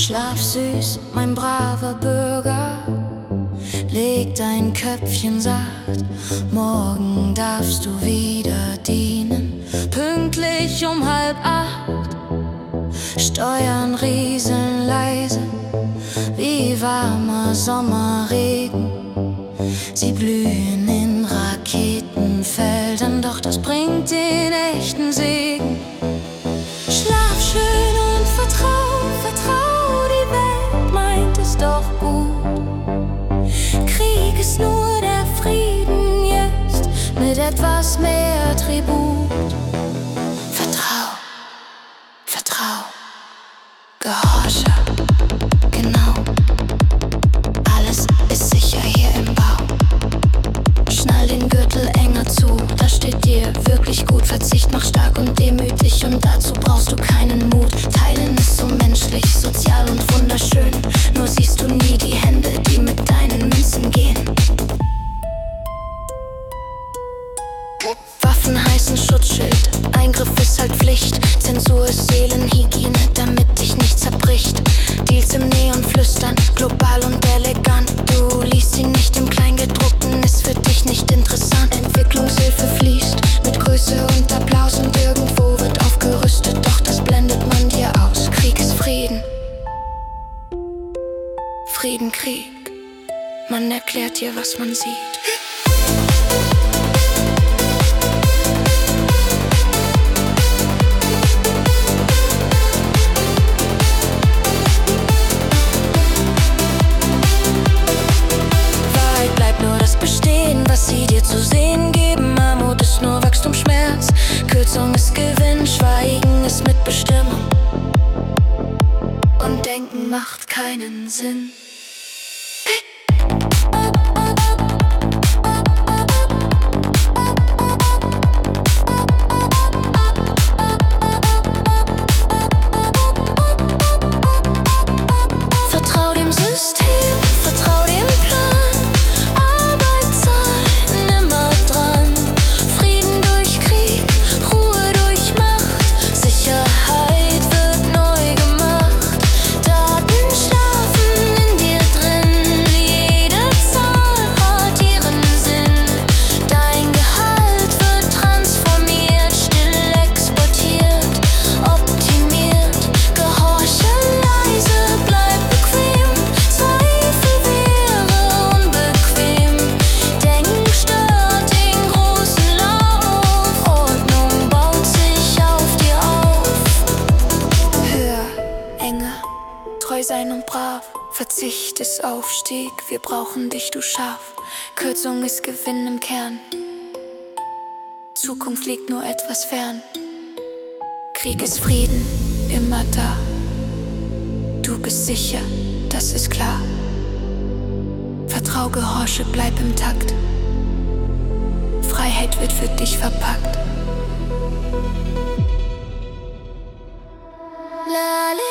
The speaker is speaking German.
Schlaf süß, mein braver Bürger, leg dein Köpfchen sacht, morgen darfst du wieder dienen. Pünktlich um 7:30, Steuern rieseln leise, wie warmer Sommerregen. Sie blühen in Raketenfeldern, doch das bringt den echten Segen. Schlaf schön und vertrau, die Welt meint es doch gut. Krieg ist nur der Frieden jetzt, mit etwas mehr Tribut. Vertrau, gehorche, genau. Alles ist sicher hier im Bau. Schnall den Gürtel enger zu, das steht dir wirklich gut. Verzicht macht stark und demütig und dazu brauchst du keinen Mut. Teilen ist so menschlich, sozial und wunderschön. Nur siehst du nie die Hände, die mit deinen Münzen gehen. Waffen heißen Schutzschild, Eingriff ist halt Pflicht. Zensur ist Seelenhygiene, damit dich nicht zerbricht. Deals im Neon flüstern, global und elegant. Du liest sie nicht im Kleingedruckten, ist für dich nicht interessant. Entwicklungshilfe fließt mit Größe und Applaus und irgendwo wird aufgerüstet, doch das blendet man dir aus. Krieg ist Frieden, Frieden, Krieg. Man erklärt dir, was man sieht. Was sie dir zu sehen geben, Armut ist nur Wachstum, Schmerz. Kürzung ist Gewinn, Schweigen ist Mitbestimmung. Und Denken macht keinen Sinn. Vertrau dem System, vertrau dem Plan. Treu sein und brav, Verzicht ist Aufstieg, wir brauchen dich, du Schaf. Kürzung ist Gewinn im Kern, Zukunft liegt nur etwas fern. Krieg ist Frieden, immer da. Du bist sicher, das ist klar. Vertrau, gehorche, bleib im Takt. Freiheit wird für dich verpackt. La, la.